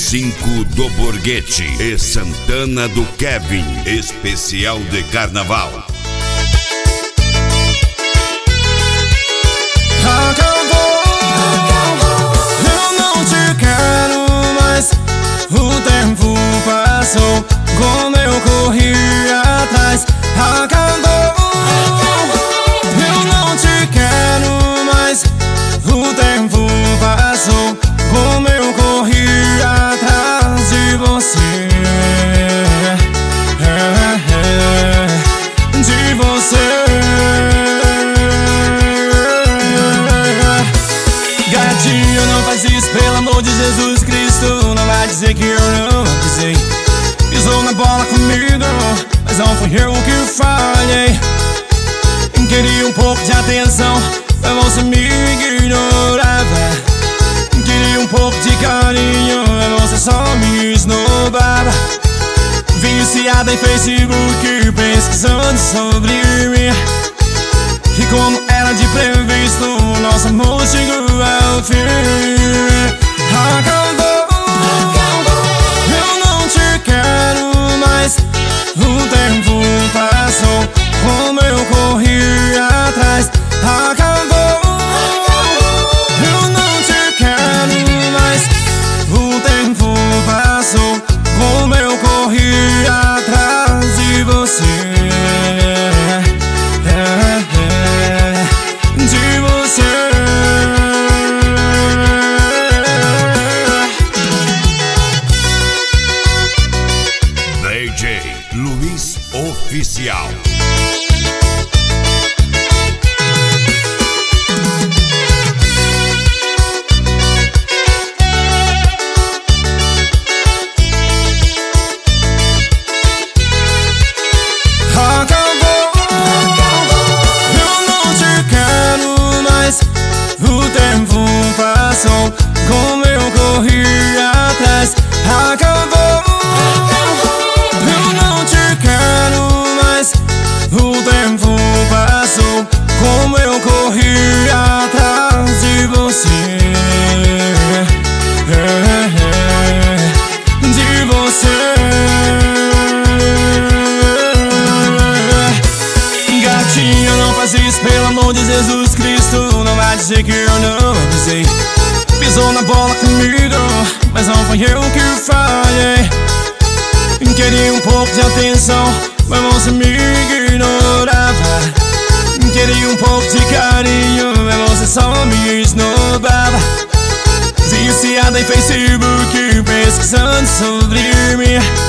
25 do Borghetti e Santana do Kevin, especial de carnaval. Acabou, eu não te quero mais. O tempo passou, como eu corri atrás. Acabou, eu não te quero mais. O tempo passou, como eu corri atrás de você, de você. Gatinho, não faz isso, pelo amor de Jesus Cristo. Não vai dizer que eu não avisei. Pisou na bola comigo, mas não fui eu que falhei. Queria um pouco de atenção, mas você me ignorava. Queria um pouco de carinho, mas você só me esnobava. Viciada em Facebook, pesquisando sobre mim. E como era de previsto, nosso amor chegou ao fim. Acabou, eu não te quero mais. O tempo passou, como eu corri atrás. Acabou, eu não te quero mais. O tempo passou, como eu corri atrás de você, de você. DJ Luiz Oficial. O tempo passou, como eu corri atrás. Acabou, eu não te quero mais. O tempo passou, como eu corri atrás de você, de você. Gatinho, não faz isso, pelo amor de Jesus Cristo. Não vai dizer que eu não avisei. Pisou na bola comigo, mas não foi eu que falhei. Queria um pouco de atenção, mas você me ignorava. Queria um pouco de carinho, mas você só me esnobava. Viciada em Facebook, pesquisando sobre mim.